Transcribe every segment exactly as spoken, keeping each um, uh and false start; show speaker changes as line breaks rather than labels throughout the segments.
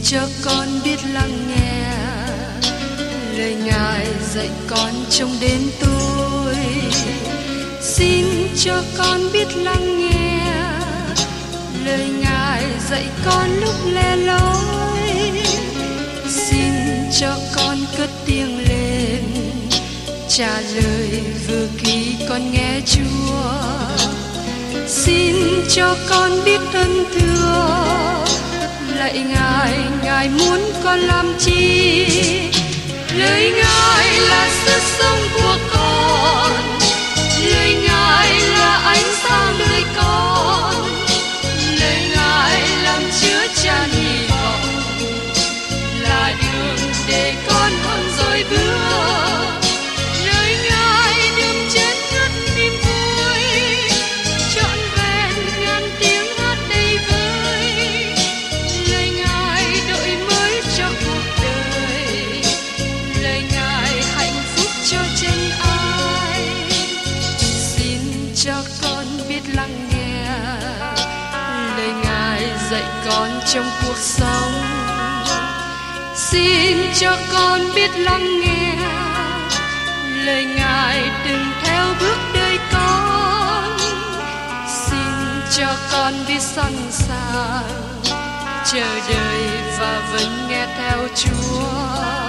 cho con biết lắng nghe lời Ngài dạy con trong đêm tối. Xin cho con biết lắng nghe lời Ngài dạy con lúc lẻ loi. Xin cho con cất tiếng lên trả lời vừa khi con nghe Chúa. Xin cho con biết ơn thưa lạy Ngài, Ngài muốn con làm chi? Lời Ngài là sức sống của con, lời Ngài là ánh sáng đời con, lời Ngài làm chứa chan hy vọng, là đường để con hơn rồi bước. Lời Ngài đừng chết ngất niềm vui, trọn vẹn ngàn tiếng hát đầy vơi. Lời Ngài đổi mới cho cuộc đời, lời Ngài hạnh phúc cho chân ai. Xin cho con biết lắng nghe lời Ngài dạy con trong cuộc sống. Xin cho con biết lắng nghe lời Ngài đừng theo bước đời con. Xin cho con biết sẵn sàng chờ đợi và vẫn nghe theo Chúa.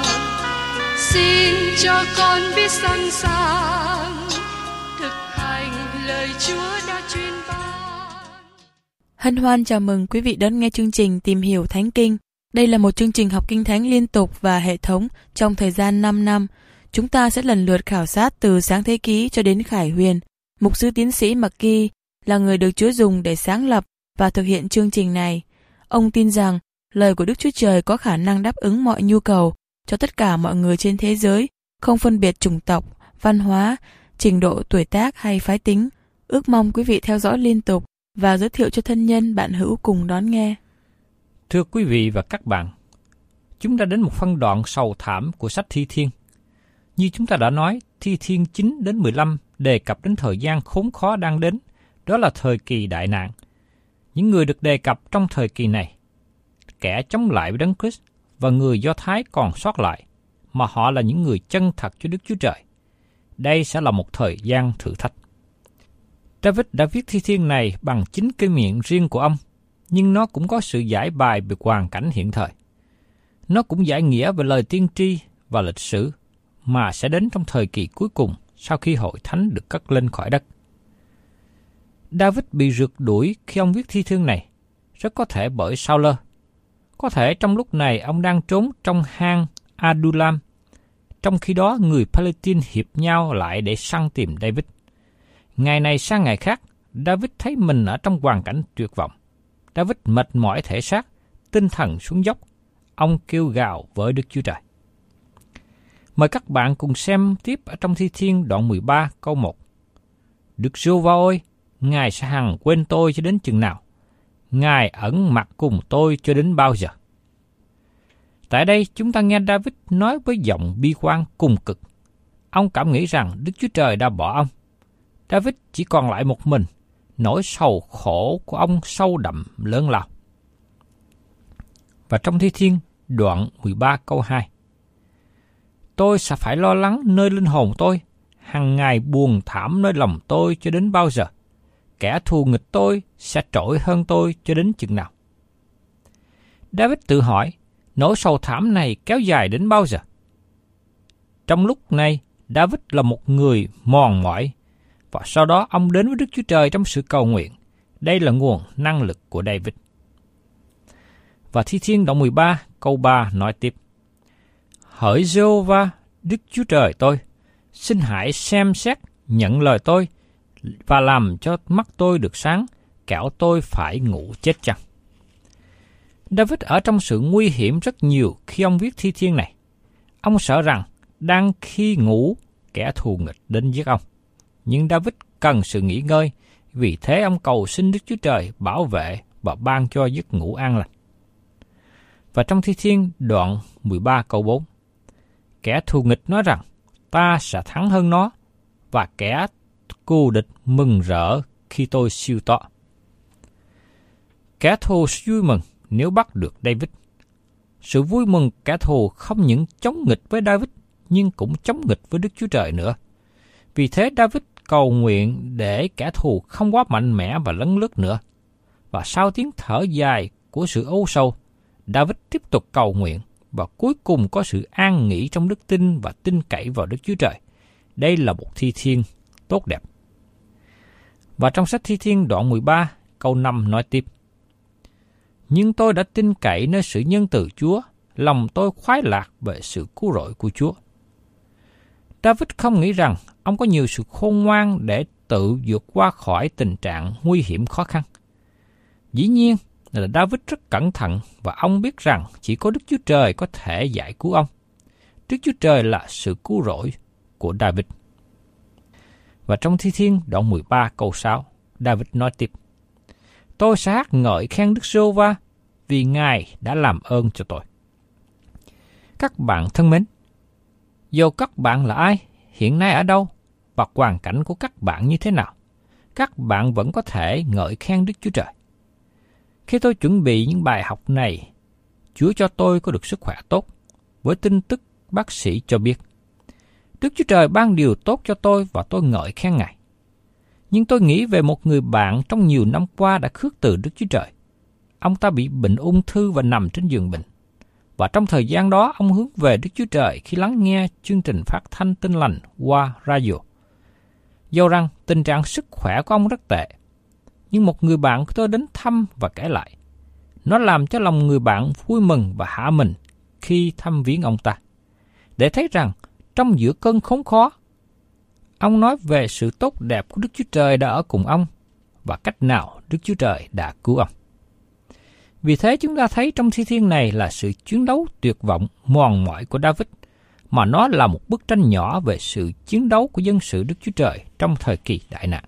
Xin cho con biết sẵn sàng thực hành lời Chúa đã truyền ban.
Hân hoan chào mừng quý vị đón nghe chương trình Tìm hiểu Thánh Kinh. Đây là một chương trình học Kinh Thánh liên tục và hệ thống trong thời gian năm năm. Chúng ta sẽ lần lượt khảo sát từ Sáng Thế Ký cho đến Khải Huyền. Mục sư tiến sĩ McGee là người được Chúa dùng để sáng lập và thực hiện chương trình này. Ông tin rằng lời của Đức Chúa Trời có khả năng đáp ứng mọi nhu cầu cho tất cả mọi người trên thế giới, không phân biệt chủng tộc, văn hóa, trình độ tuổi tác hay phái tính. Ước mong quý vị theo dõi liên tục và giới thiệu cho thân nhân bạn hữu cùng đón nghe.
Thưa quý vị và các bạn, chúng ta đến một phân đoạn sầu thảm của sách Thi Thiên. Như chúng ta đã nói, Thi Thiên chín đến mười lăm đề cập đến thời gian khốn khó đang đến, đó là thời kỳ đại nạn. Những người được đề cập trong thời kỳ này, kẻ chống lại với Đấng Christ và người Do Thái còn sót lại, mà họ là những người chân thật cho Đức Chúa Trời. Đây sẽ là một thời gian thử thách. David đã viết Thi Thiên này bằng chính cái miệng riêng của ông, nhưng nó cũng có sự giải bài về hoàn cảnh hiện thời. Nó cũng giải nghĩa về lời tiên tri và lịch sử mà sẽ đến trong thời kỳ cuối cùng sau khi hội thánh được cất lên khỏi đất. David bị rượt đuổi khi ông viết Thi Thiên này, rất có thể bởi Saul. Có thể trong lúc này ông đang trốn trong hang Adullam, trong khi đó người Palestine hiệp nhau lại để săn tìm David. Ngày này sang ngày khác, David thấy mình ở trong hoàn cảnh tuyệt vọng. David mệt mỏi thể xác, tinh thần xuống dốc. Ông kêu gào với Đức Chúa Trời. Mời các bạn cùng xem tiếp ở trong Thi Thiên đoạn mười ba câu một. Đức Giê-hô-va ơi, Ngài sẽ hằng quên tôi cho đến chừng nào? Ngài ẩn mặt cùng tôi cho đến bao giờ? Tại đây chúng ta nghe David nói với giọng bi quan cùng cực. Ông cảm nghĩ rằng Đức Chúa Trời đã bỏ ông. David chỉ còn lại một mình, nỗi sầu khổ của ông sâu đậm lớn lao. Và trong Thi Thiên đoạn mười ba câu hai. Tôi sẽ phải lo lắng nơi linh hồn tôi, hằng ngày buồn thảm nơi lòng tôi cho đến bao giờ? Kẻ thù nghịch tôi sẽ trỗi hơn tôi cho đến chừng nào? David tự hỏi, nỗi sầu thảm này kéo dài đến bao giờ? Trong lúc này, David là một người mòn mỏi, và sau đó ông đến với Đức Chúa Trời trong sự cầu nguyện. Đây là nguồn năng lực của David. Và Thi Thiên đoạn mười ba câu ba nói tiếp. Hỡi Giê-hô-va, Đức Chúa Trời tôi, xin hãy xem xét nhận lời tôi và làm cho mắt tôi được sáng, kẻo tôi phải ngủ chết chăng. David ở trong sự nguy hiểm rất nhiều khi ông viết Thi Thiên này. Ông sợ rằng đang khi ngủ, kẻ thù nghịch đến giết ông. Nhưng David cần sự nghỉ ngơi, vì thế ông cầu xin Đức Chúa Trời bảo vệ và ban cho giấc ngủ an lành. Và trong Thi Thiên đoạn mười ba câu bốn, kẻ thù nghịch nói rằng, ta sẽ thắng hơn nó, và kẻ cù địch mừng rỡ khi tôi siêu to. Kẻ thù vui mừng nếu bắt được David. Sự vui mừng kẻ thù không những chống nghịch với David, nhưng cũng chống nghịch với Đức Chúa Trời nữa. Vì thế David cầu nguyện để kẻ thù không quá mạnh mẽ và lấn lướt nữa. Và sau tiếng thở dài của sự âu sầu, David tiếp tục cầu nguyện và cuối cùng có sự an nghỉ trong đức tin và tin cậy vào Đức Chúa Trời. Đây là một thi thiên tốt đẹp. Và trong sách Thi Thiên đoạn mười ba, câu năm nói tiếp: Nhưng tôi đã tin cậy nơi sự nhân từ Chúa, lòng tôi khoái lạc về sự cứu rỗi của Chúa. David không nghĩ rằng ông có nhiều sự khôn ngoan để tự vượt qua khỏi tình trạng nguy hiểm khó khăn. Dĩ nhiên là David rất cẩn thận và ông biết rằng chỉ có Đức Chúa Trời có thể giải cứu ông. Đức Chúa Trời là sự cứu rỗi của David. Và trong Thi Thiên đoạn mười ba câu sáu, David nói tiếp: Tôi sẽ hát ngợi khen Đức Giê-hô-va vì Ngài đã làm ơn cho tôi. Các bạn thân mến, dù các bạn là ai, hiện nay ở đâu và hoàn cảnh của các bạn như thế nào, các bạn vẫn có thể ngợi khen Đức Chúa Trời. Khi tôi chuẩn bị những bài học này, Chúa cho tôi có được sức khỏe tốt, với tin tức bác sĩ cho biết. Đức Chúa Trời ban điều tốt cho tôi và tôi ngợi khen Ngài. Nhưng tôi nghĩ về một người bạn trong nhiều năm qua đã khước từ Đức Chúa Trời. Ông ta bị bệnh ung thư và nằm trên giường bệnh. Và trong thời gian đó, ông hướng về Đức Chúa Trời khi lắng nghe chương trình phát thanh Tin Lành qua radio. Dẫu rằng tình trạng sức khỏe của ông rất tệ, nhưng một người bạn của tôi đến thăm và kể lại. Nó làm cho lòng người bạn vui mừng và hạ mình khi thăm viếng ông ta, để thấy rằng trong giữa cơn khốn khó, ông nói về sự tốt đẹp của Đức Chúa Trời đã ở cùng ông và cách nào Đức Chúa Trời đã cứu ông. Vì thế chúng ta thấy trong thi thiên này là sự chiến đấu tuyệt vọng, mòn mỏi của David, mà nó là một bức tranh nhỏ về sự chiến đấu của dân sự Đức Chúa Trời trong thời kỳ đại nạn.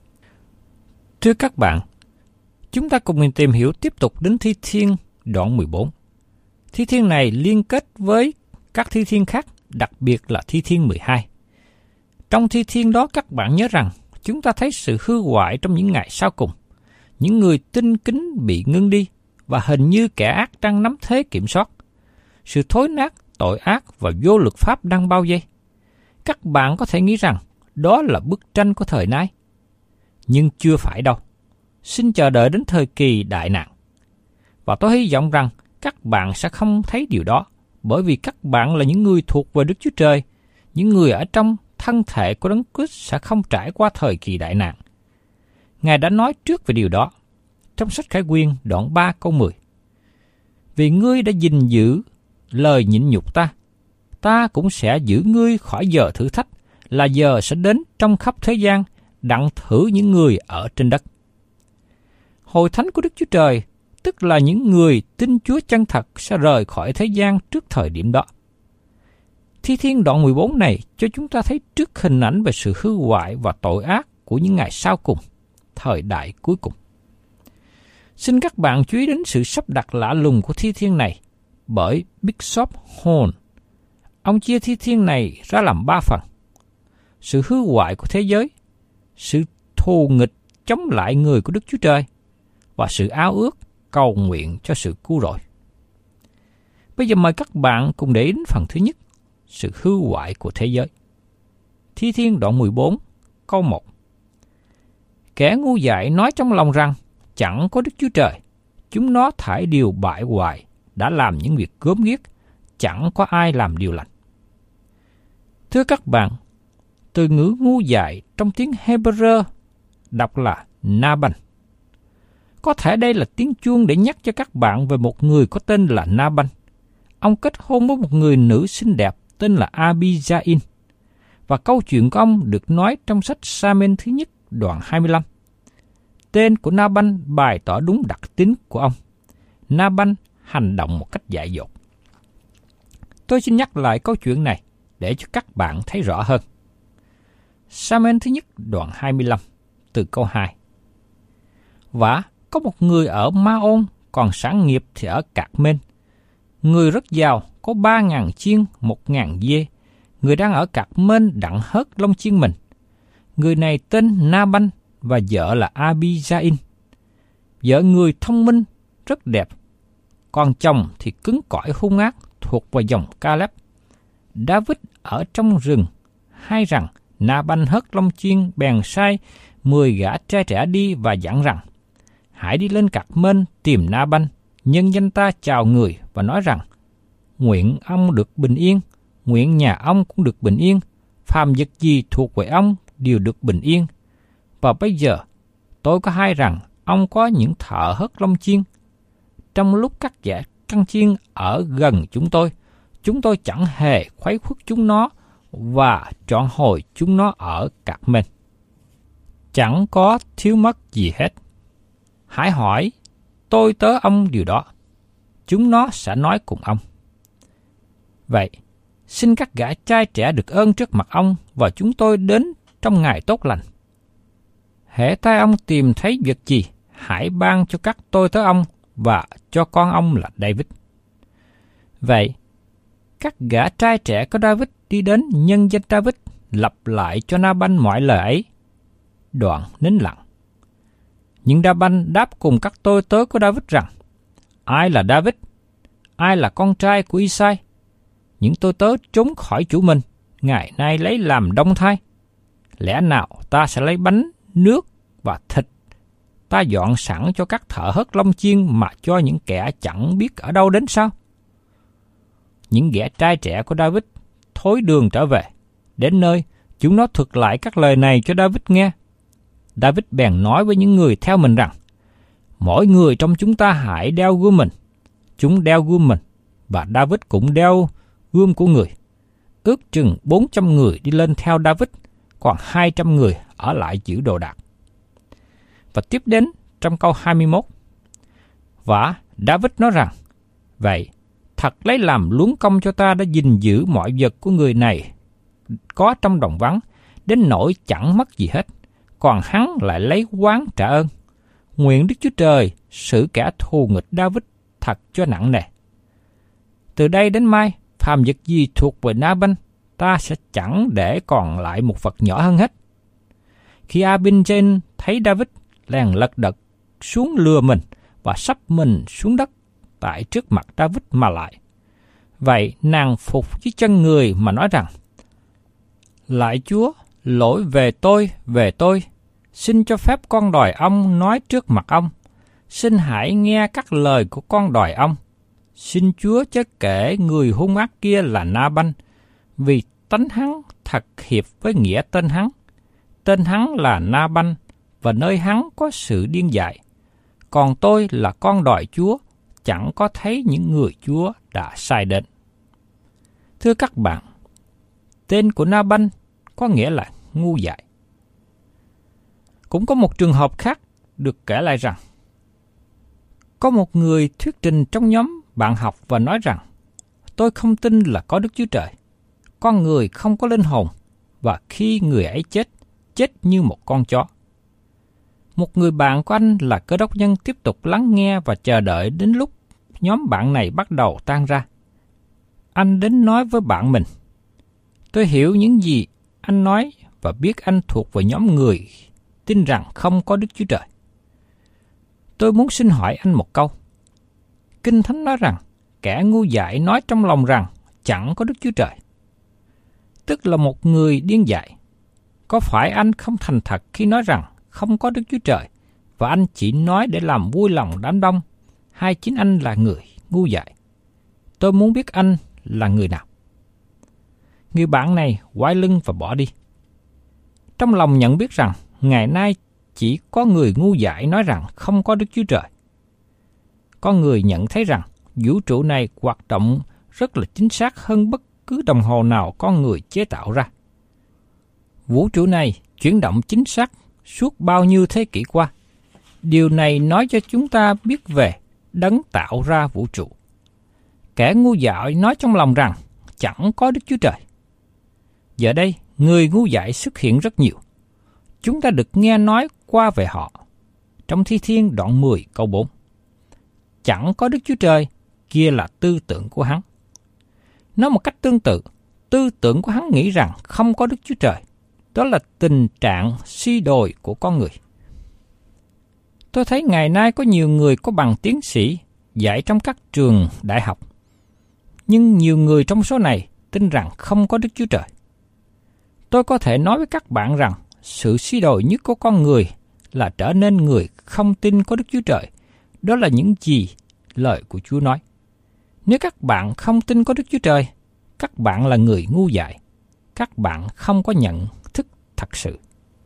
Thưa các bạn, chúng ta cùng mình tìm hiểu tiếp tục đến Thi Thiên đoạn mười bốn. Thi Thiên này liên kết với các Thi Thiên khác, đặc biệt là Thi Thiên mười hai. Trong Thi Thiên đó các bạn nhớ rằng chúng ta thấy sự hư hoại trong những ngày sau cùng. Những người tinh kính bị ngưng đi và hình như kẻ ác đang nắm thế kiểm soát. Sự thối nát, tội ác và vô luật pháp đang bao vây. Các bạn có thể nghĩ rằng đó là bức tranh của thời nay. Nhưng chưa phải đâu. Xin chờ đợi đến thời kỳ đại nạn. Và tôi hy vọng rằng các bạn sẽ không thấy điều đó, bởi vì các bạn là những người thuộc về Đức Chúa Trời, những người ở trong thân thể của Đấng Christ sẽ không trải qua thời kỳ đại nạn. Ngài đã nói trước về điều đó trong sách Khải Quyên đoạn ba câu mười. Vì ngươi đã gìn giữ lời nhịn nhục ta, ta cũng sẽ giữ ngươi khỏi giờ thử thách, là giờ sẽ đến trong khắp thế gian, đặng thử những người ở trên đất. Hội thánh của Đức Chúa Trời, tức là những người tin Chúa chân thật, sẽ rời khỏi thế gian trước thời điểm đó. Thi Thiên đoạn mười bốn này cho chúng ta thấy trước hình ảnh về sự hư hoại và tội ác của những ngày sau cùng, thời đại cuối cùng. Xin các bạn chú ý đến sự sắp đặt lạ lùng của Thi Thiên này bởi Bishop Horn. Ông chia Thi Thiên này ra làm ba phần: sự hư hoại của thế giới, sự thù nghịch chống lại người của Đức Chúa Trời và sự ao ước cầu nguyện cho sự cứu rỗi. Bây giờ mời các bạn cùng để ý đến phần thứ nhất, sự hư hoại của thế giới. Thi Thiên đoạn mười bốn, câu một. Kẻ ngu dại nói trong lòng rằng chẳng có Đức Chúa Trời, chúng nó thải điều bại hoại, đã làm những việc gớm ghiếc, chẳng có ai làm điều lành. Thưa các bạn, từ ngữ ngu dại trong tiếng Hebrew đọc là Naban. Có thể đây là tiếng chuông để nhắc cho các bạn về một người có tên là Naban. Ông kết hôn với một người nữ xinh đẹp tên là Abigail. Và câu chuyện của ông được nói trong sách Sa-men thứ nhất đoạn hai mươi lăm. Tên của Naban bày tỏ đúng đặc tính của ông. Naban hành động một cách dại dột. Tôi xin nhắc lại câu chuyện này để cho các bạn thấy rõ hơn. Sa-men thứ nhất đoạn hai mươi lăm từ câu hai. Và có một người ở Ma-ôn, còn sản nghiệp thì ở Cạc Mên. Người rất giàu, có ba ngàn chiên, một ngàn dê. Người đang ở Cạc Mên đặng hớt lông chiên mình. Người này tên Na-ban và vợ là Abigail. Vợ người thông minh, rất đẹp, còn chồng thì cứng cỏi hung ác, thuộc vào dòng Caleb. David ở trong rừng hay rằng Na-banh hớt lông chiên bèn sai mười gã trai trẻ đi và dặn rằng: hãy đi lên Cạc Mên tìm Na-banh, nhân danh ta chào người và nói rằng: nguyện ông được bình yên, nguyện nhà ông cũng được bình yên, phàm vật gì thuộc về ông đều được bình yên. Và bây giờ tôi có hay rằng ông có những thợ hớt lông chiên. Trong lúc cắt dẻ căn chiên ở gần chúng tôi, chúng tôi chẳng hề khuấy khuất chúng nó và trọn hồi chúng nó ở Cạc Mên. Chẳng có thiếu mất gì hết. Hãy hỏi tôi tớ ông điều đó, chúng nó sẽ nói cùng ông. Vậy, xin các gã trai trẻ được ơn trước mặt ông và chúng tôi đến trong ngày tốt lành. Hễ tay ông tìm thấy việc gì, hãy ban cho các tôi tớ ông và cho con ông là David. Vậy, các gã trai trẻ của David đi đến nhân danh David, lặp lại cho Na-banh mọi lời ấy. Đoạn nín lặng. Nhưng Na-banh đáp cùng các tôi tớ của David rằng: ai là David? Ai là con trai của Isai? Những tôi tớ trốn khỏi chủ mình, ngày nay lấy làm đông thai. Lẽ nào ta sẽ lấy bánh, nước và thịt ta dọn sẵn cho các thợ hớt lông chiên mà cho những kẻ chẳng biết ở đâu đến sao? Những gã trai trẻ của David thối đường trở về. Đến nơi, chúng nó thuật lại các lời này cho David nghe. David bèn nói với những người theo mình rằng: mỗi người trong chúng ta hãy đeo gươm mình. Chúng đeo gươm mình, và David cũng đeo gươm của người. Ước chừng bốn trăm người đi lên theo David, còn hai trăm người ở lại giữ đồ đạc. Và tiếp đến trong câu hai mươi mốt. Và David nói rằng: vậy, thật lấy làm luống công cho ta đã gìn giữ mọi vật của người này có trong đồng vắng, đến nỗi chẳng mất gì hết, còn hắn lại lấy oán trả ơn. Nguyện Đức Chúa Trời xử kẻ thù nghịch David thật cho nặng nề. Từ đây đến mai, phàm vật gì thuộc về Na-banh, ta sẽ chẳng để còn lại một vật nhỏ hơn hết. Khi Abin-jen thấy David, lèn lật đật xuống lừa mình và sắp mình xuống đất tại trước mặt David mà lại. Vậy nàng phục với chân người mà nói rằng: lại Chúa, lỗi về tôi, về tôi, xin cho phép con đòi ông nói trước mặt ông. Xin hãy nghe các lời của con đòi ông. Xin Chúa chớ kể người hung ác kia là Na-banh, vì tánh hắn thật hiệp với nghĩa tên hắn. Tên hắn là Na-banh, và nơi hắn có sự điên dại. Còn tôi là con đòi Chúa, chẳng có thấy những người Chúa đã sai đến. Thưa các bạn, tên của Na-banh có nghĩa là ngu dại. Cũng có một trường hợp khác được kể lại rằng, có một người thuyết trình trong nhóm bạn học và nói rằng: tôi không tin là có Đức Chúa Trời. Con người không có linh hồn, và khi người ấy chết, chết như một con chó. Một người bạn của anh là Cơ Đốc nhân tiếp tục lắng nghe và chờ đợi đến lúc nhóm bạn này bắt đầu tan ra. Anh đến nói với bạn mình: tôi hiểu những gì anh nói và biết anh thuộc về nhóm người tin rằng không có Đức Chúa Trời. Tôi muốn xin hỏi anh một câu. Kinh Thánh nói rằng kẻ ngu dại nói trong lòng rằng chẳng có Đức Chúa Trời, tức là một người điên dại. Có phải anh không thành thật khi nói rằng không có Đức Chúa Trời và anh chỉ nói để làm vui lòng đám đông, hay chính anh là người ngu dại? Tôi muốn biết anh là người nào. Người bạn này quay lưng và bỏ đi. Trong lòng nhận biết rằng ngày nay chỉ có người ngu dại nói rằng không có Đức Chúa Trời. Có người nhận thấy rằng vũ trụ này hoạt động rất là chính xác hơn bất cứ đồng hồ nào con người chế tạo ra. Vũ trụ này chuyển động chính xác suốt bao nhiêu thế kỷ qua. Điều này nói cho chúng ta biết về đấng tạo ra vũ trụ. Kẻ ngu dại nói trong lòng rằng chẳng có Đức Chúa Trời. Giờ đây, người ngu dại xuất hiện rất nhiều. Chúng ta được nghe nói qua về họ. Trong Thi Thiên đoạn mười câu bốn. Chẳng có Đức Chúa Trời, kia là tư tưởng của hắn. Nói một cách tương tự, tư tưởng của hắn nghĩ rằng không có Đức Chúa Trời. Đó là tình trạng suy đồi của con người. Tôi thấy ngày nay có nhiều người có bằng tiến sĩ dạy trong các trường đại học. Nhưng nhiều người trong số này tin rằng không có Đức Chúa Trời. Tôi có thể nói với các bạn rằng sự suy đồi nhất của con người là trở nên người không tin có Đức Chúa Trời. Đó là những gì lời của Chúa nói. Nếu các bạn không tin có Đức Chúa Trời, các bạn là người ngu dại. Các bạn không có nhận thức thật sự.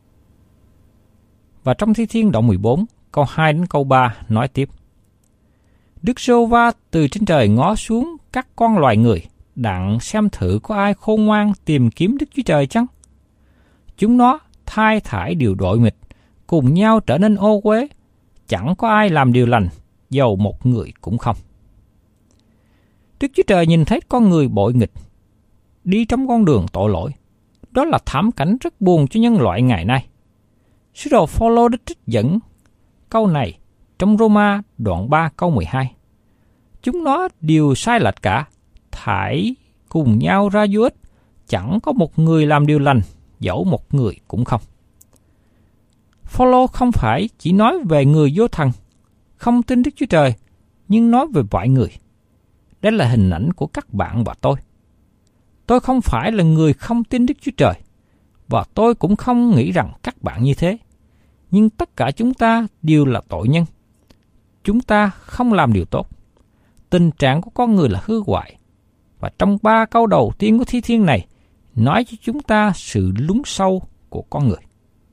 Và trong Thi Thiên đoạn mười bốn, câu hai đến câu ba nói tiếp. Đức Giê-hô-va từ trên trời ngó xuống các con loài người, đặng xem thử có ai khôn ngoan tìm kiếm Đức Chúa Trời chăng? Chúng nó thay thải điều đội nghịch, cùng nhau trở nên ô uế, chẳng có ai làm điều lành, dầu một người cũng không. Đức Chúa Trời nhìn thấy con người bội nghịch, đi trong con đường tội lỗi. Đó là thảm cảnh rất buồn cho nhân loại ngày nay. Sứ đồ Phao-lô đã trích dẫn câu này trong Rô-ma đoạn ba câu mười hai. Chúng nó đều sai lệch cả, thải cùng nhau ra vô ích, chẳng có một người làm điều lành, dẫu một người cũng không. Phao-lô không phải chỉ nói về người vô thần, không tin Đức Chúa Trời, nhưng nói về mọi người. Đây là hình ảnh của các bạn và tôi. Tôi không phải là người không tin Đức Chúa Trời, và tôi cũng không nghĩ rằng các bạn như thế. Nhưng tất cả chúng ta đều là tội nhân. Chúng ta không làm điều tốt. Tình trạng của con người là hư hoại. Và trong ba câu đầu tiên của Thi Thiên này, nói cho chúng ta sự lún sâu của con người.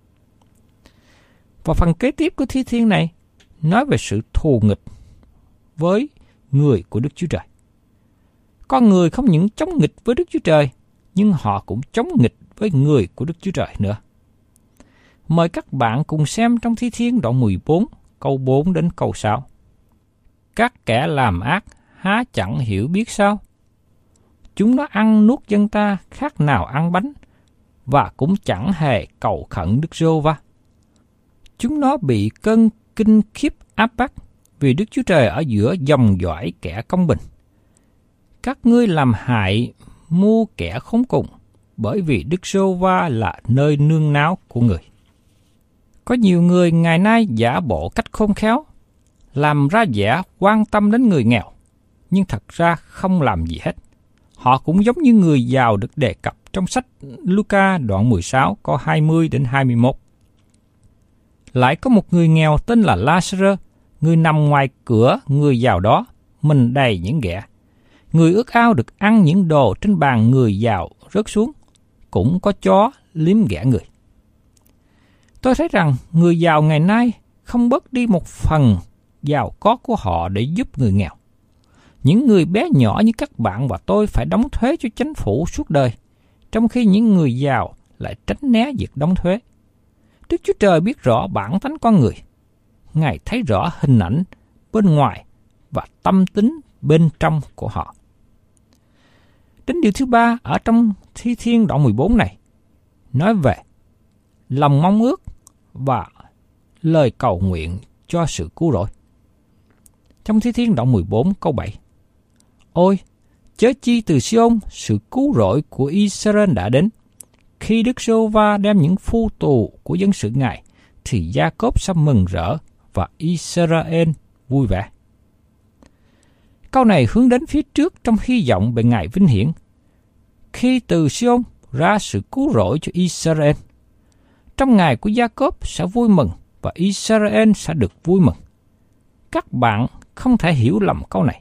Và phần kế tiếp của Thi Thiên này, nói về sự thù nghịch với người của Đức Chúa Trời. Con người không những chống nghịch với Đức Chúa Trời, nhưng họ cũng chống nghịch với người của Đức Chúa Trời nữa. Mời các bạn cùng xem trong Thi Thiên đoạn mười bốn, câu bốn đến câu sáu. Các kẻ làm ác há chẳng hiểu biết sao? Chúng nó ăn nuốt dân ta khác nào ăn bánh, và cũng chẳng hề cầu khẩn Đức Giê-hô-va. Chúng nó bị cơn kinh khiếp áp bắt, vì Đức Chúa Trời ở giữa dòng dõi kẻ công bình. Các ngươi làm hại mưu kẻ khốn cùng, bởi vì Đức Giê-hô-va là nơi nương náu của người. Có nhiều người ngày nay giả bộ cách khôn khéo, làm ra vẻ quan tâm đến người nghèo, nhưng thật ra không làm gì hết. Họ cũng giống như người giàu được đề cập trong sách Luca đoạn mười sáu câu hai mươi đến hai mươi mốt. Lại có một người nghèo tên là La-sa-rơ, người nằm ngoài cửa người giàu đó, mình đầy những ghẻ. Người ước ao được ăn những đồ trên bàn người giàu rớt xuống, cũng có chó liếm ghẻ người. Tôi thấy rằng người giàu ngày nay không bớt đi một phần giàu có của họ để giúp người nghèo. Những người bé nhỏ như các bạn và tôi phải đóng thuế cho chính phủ suốt đời, trong khi những người giàu lại tránh né việc đóng thuế. Đức Chúa Trời biết rõ bản tánh con người. Ngài thấy rõ hình ảnh bên ngoài và tâm tính bên trong của họ. Đến điều thứ ba ở trong Thi Thiên đoạn mười bốn này, nói về lòng mong ước và lời cầu nguyện cho sự cứu rỗi. Trong Thi Thiên đoạn mười bốn câu bảy, ôi, chớ chi từ Sion sự cứu rỗi của Israel đã đến. Khi Đức Giê-hô-va đem những phu tù của dân sự Ngài, thì Gia-cốp sẽ mừng rỡ và Israel vui vẻ. Câu này hướng đến phía trước trong hy vọng về Ngài vinh hiển. Khi từ Sion ra sự cứu rỗi cho Israel, trong ngày của Gia-cốp sẽ vui mừng và Israel sẽ được vui mừng. Các bạn không thể hiểu lầm câu này.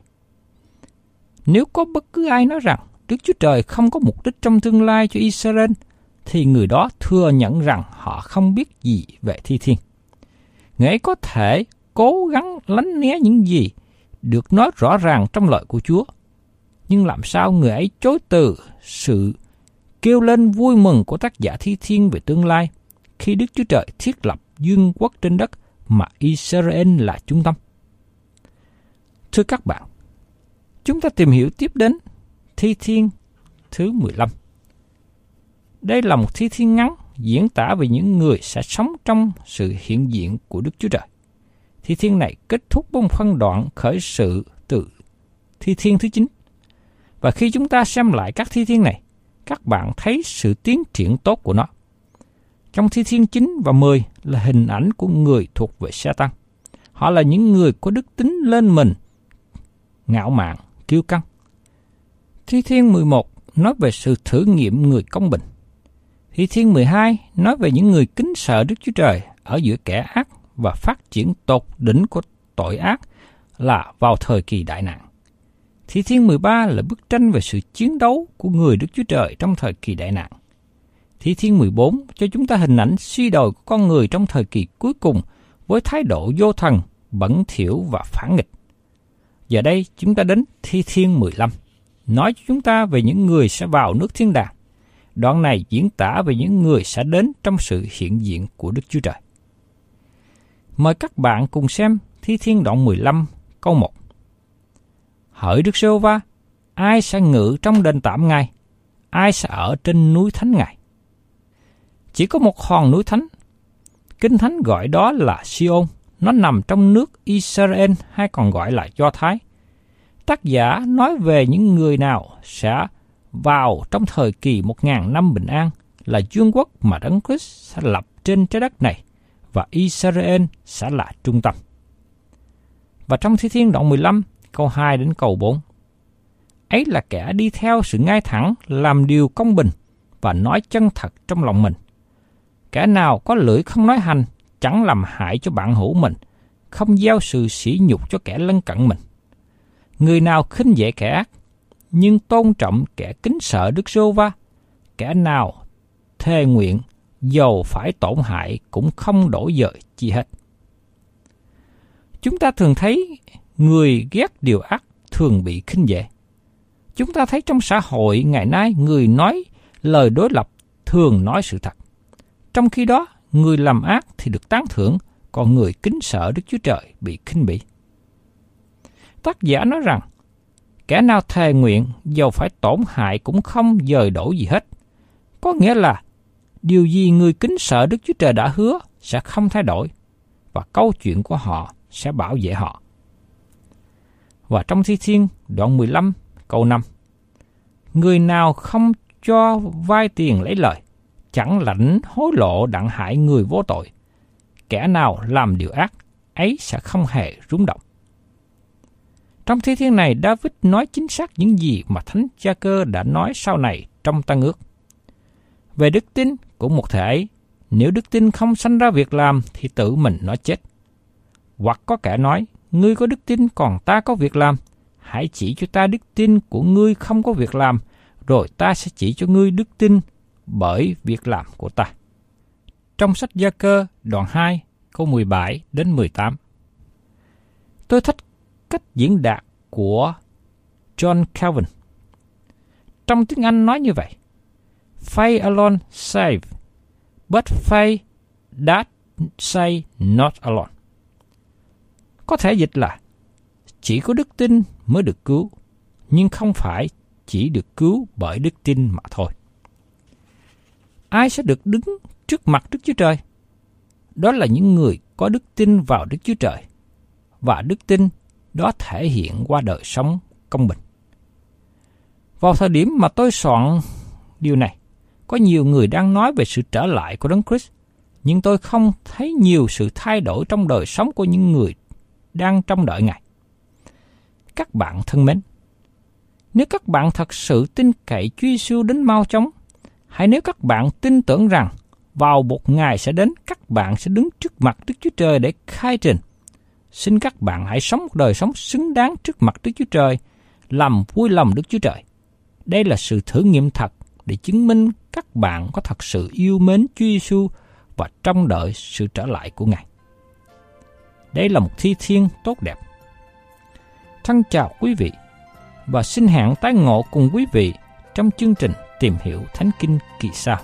Nếu có bất cứ ai nói rằng Đức Chúa Trời không có mục đích trong tương lai cho Israel, thì người đó thừa nhận rằng họ không biết gì về Thi Thiên. Người ấy có thể cố gắng lánh né những gì được nói rõ ràng trong lời của Chúa, nhưng làm sao người ấy chối từ sự kêu lên vui mừng của tác giả Thi Thiên về tương lai khi Đức Chúa Trời thiết lập vương quốc trên đất mà Israel là trung tâm? Thưa các bạn, chúng ta tìm hiểu tiếp đến Thi Thiên thứ mười lăm. Đây là một thi thiên ngắn diễn tả về những người sẽ sống trong sự hiện diện của Đức Chúa Trời. Thi thiên này kết thúc với một phân đoạn khởi sự từ thi thiên thứ chín. Và khi chúng ta xem lại các thi thiên này, các bạn thấy sự tiến triển tốt của nó. Trong thi thiên chín và mười là hình ảnh của người thuộc về Sa-tan. Họ là những người có đức tính lên mình ngạo mạn, kiêu căng. Thi Thiên mười một nói về sự thử nghiệm người công bình. Thi Thiên mười hai nói về những người kính sợ Đức Chúa Trời ở giữa kẻ ác và phát triển tột đỉnh của tội ác là vào thời kỳ đại nạn. Thi Thiên mười ba là bức tranh về sự chiến đấu của người Đức Chúa Trời trong thời kỳ đại nạn. Thi Thiên mười bốn cho chúng ta hình ảnh suy đồi của con người trong thời kỳ cuối cùng với thái độ vô thần, bẩn thỉu và phản nghịch. Giờ đây chúng ta đến Thi Thiên mười lăm, nói cho chúng ta về những người sẽ vào nước thiên đàng. Đoạn này diễn tả về những người sẽ đến trong sự hiện diện của Đức Chúa Trời. Mời các bạn cùng xem Thi Thiên đoạn mười lăm câu một. Hỡi Đức Giê-hô-va, ai sẽ ngự trong đền tạm Ngài? Ai sẽ ở trên núi thánh Ngài? Chỉ có một hòn núi thánh. Kinh Thánh gọi đó là Sion. Nó nằm trong nước Israel hay còn gọi là Do Thái. Tác giả nói về những người nào sẽ vào trong thời kỳ một ngàn năm bình an là vương quốc mà Đấng Christ sẽ lập trên trái đất này và Israel sẽ là trung tâm. Và trong Thi Thiên đoạn mười lăm câu hai đến câu bốn. Ấy là kẻ đi theo sự ngay thẳng, làm điều công bình và nói chân thật trong lòng mình. Kẻ nào có lưỡi không nói hành, chẳng làm hại cho bạn hữu mình, không gieo sự sỉ nhục cho kẻ lân cận mình. Người nào khinh dễ kẻ ác, nhưng tôn trọng kẻ kính sợ Đức Giê-hô-va. Kẻ nào thề nguyện, dầu phải tổn hại cũng không đổi dời chi hết. Chúng ta thường thấy người ghét điều ác thường bị khinh dễ. Chúng ta thấy trong xã hội ngày nay người nói lời đối lập thường nói sự thật. Trong khi đó, người làm ác thì được tán thưởng, còn người kính sợ Đức Chúa Trời bị khinh bỉ. Tác giả nói rằng, kẻ nào thề nguyện, dầu phải tổn hại cũng không dời đổi gì hết. Có nghĩa là, điều gì người kính sợ Đức Chúa Trời đã hứa sẽ không thay đổi, và câu chuyện của họ sẽ bảo vệ họ. Và trong Thi Thiên đoạn mười lăm câu năm, người nào không cho vay tiền lấy lời, chẳng lãnh hối lộ đặng hại người vô tội, kẻ nào làm điều ác, ấy sẽ không hề rung động. Trong Thi Thiên này, David nói chính xác những gì mà Thánh Gia-cơ đã nói sau này trong Tân Ước. Về đức tin của một thể ấy, nếu đức tin không sanh ra việc làm thì tự mình nó chết. Hoặc có kẻ nói, ngươi có đức tin còn ta có việc làm, hãy chỉ cho ta đức tin của ngươi không có việc làm, rồi ta sẽ chỉ cho ngươi đức tin bởi việc làm của ta. Trong sách Gia-cơ đoạn hai câu mười bảy đến mười tám. Tôi thích cách diễn đạt của John Calvin. Trong tiếng Anh nói như vậy: Faith alone save, but faith that say not alone. Có thể dịch là chỉ có đức tin mới được cứu, nhưng không phải chỉ được cứu bởi đức tin mà thôi. Ai sẽ được đứng trước mặt Đức Chúa Trời? Đó là những người có đức tin vào Đức Chúa Trời, và đức tin đó thể hiện qua đời sống công bình. Vào thời điểm mà tôi soạn điều này, có nhiều người đang nói về sự trở lại của Đấng Christ, nhưng tôi không thấy nhiều sự thay đổi trong đời sống của những người đang trông đợi Ngài. Các bạn thân mến, nếu các bạn thật sự tin cậy Chúa Giêsu đến mau chóng, hay nếu các bạn tin tưởng rằng vào một ngày sẽ đến các bạn sẽ đứng trước mặt Đức Chúa Trời để khai trình, xin các bạn hãy sống một đời sống xứng đáng trước mặt Đức Chúa Trời, làm vui lòng Đức Chúa Trời. Đây là sự thử nghiệm thật để chứng minh các bạn có thật sự yêu mến Chúa Giêsu và trông đợi sự trở lại của Ngài. Đây là một thi thiên tốt đẹp. Thân chào quý vị và xin hẹn tái ngộ cùng quý vị trong chương trình Tìm hiểu Thánh Kinh kỳ sau.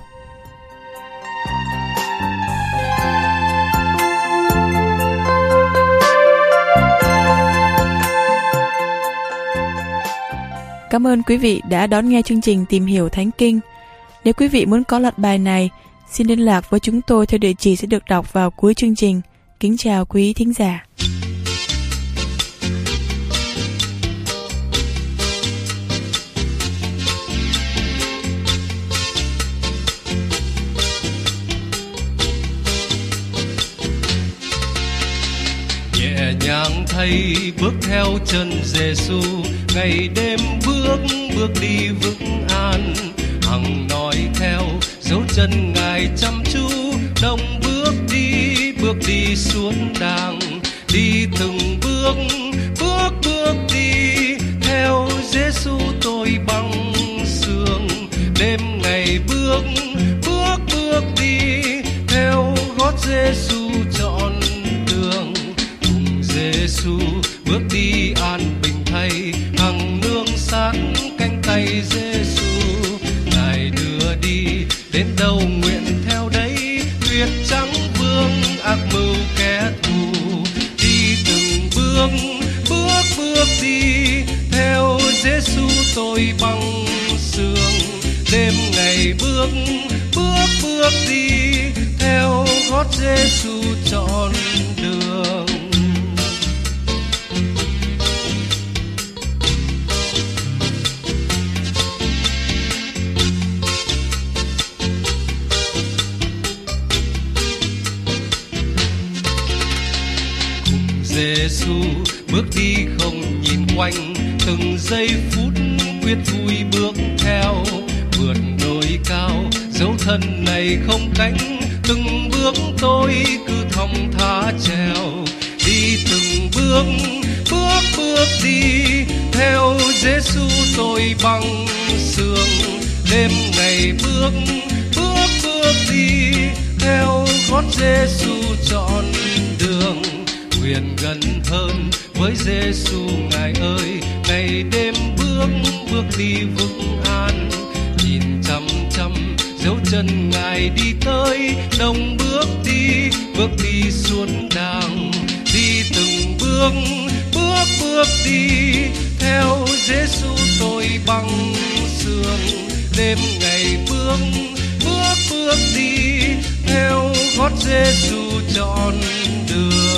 Cảm ơn quý vị đã đón nghe chương trình Tìm hiểu Thánh Kinh. Nếu quý vị muốn có loạt bài này, xin liên lạc với chúng tôi theo địa chỉ sẽ được đọc vào cuối chương trình. Kính chào quý thính giả.
nhẹ nhàng thầy bước theo chân Giêsu, ngày đêm bước bước đi vững an. Hằng nói theo dấu chân Ngài chăm chú, đồng bước đi bước đi suốt đàng, đi từng bước bước bước đi theo Giêsu tôi băng sương. Đêm ngày bước bước bước đi theo gót Giêsu trọn đường, cùng Giêsu bước đi an bình thay, hằng nương sát cánh tay Giêsu. Ngài đưa đi đến đâu nguyện theo đấy, tuyệt trắng vương ác mưu kẻ thù. Đi từng bước bước bước đi theo Giêsu tôi băng sương. Đêm ngày bước bước bước đi theo gót Giêsu trọn đường. Giêsu bước đi không nhìn quanh, từng giây phút quyết vui bước theo. Vượt đồi cao dấu thân này không cánh, từng bước tôi cứ thong thả trèo. Đi từng bước bước bước đi theo Giêsu tôi băng sương. Đêm ngày bước bước bước đi theo gót Giêsu trọn đường. Nguyện gần hơn với Giêsu Ngài ơi, ngày đêm bước bước đi vững an. Nhìn chăm chăm dấu chân Ngài đi tới, đồng bước đi bước đi suốt đàng, đi từng bước bước bước đi theo Giêsu tôi băng sương. Đêm ngày bước bước bước đi theo gót Giêsu trọn đường.